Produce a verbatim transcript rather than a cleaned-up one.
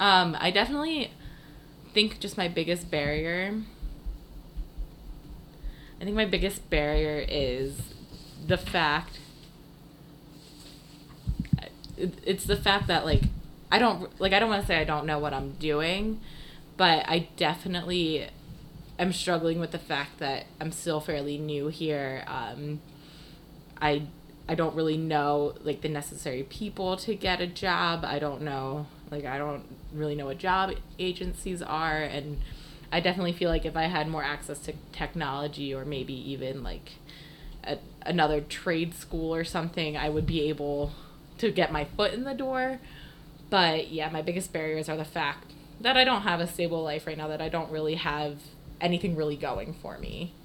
Um, I definitely think just my biggest barrier, I think my biggest barrier is the fact, it's the fact that, like, I don't, like, I don't want to say I don't know what I'm doing, but I definitely am struggling with the fact that I'm still fairly new here. Um, I, I don't really know, like, the necessary people to get a job. I don't know, like, I don't really know what job agencies are, and I definitely feel like if I had more access to technology, or maybe even, like, a, another trade school or something, I would be able to get my foot in the door. But yeah, my biggest barriers are the fact that I don't have a stable life right now, that I don't really have anything really going for me.